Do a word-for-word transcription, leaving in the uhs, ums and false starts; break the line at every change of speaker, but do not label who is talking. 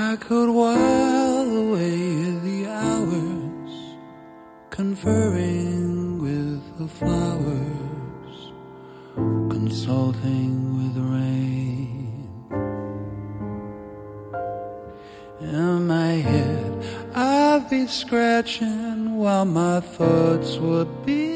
I could while away the hours, conferring with the flowers, consulting with rain. In my head I'd be scratching while my thoughts would be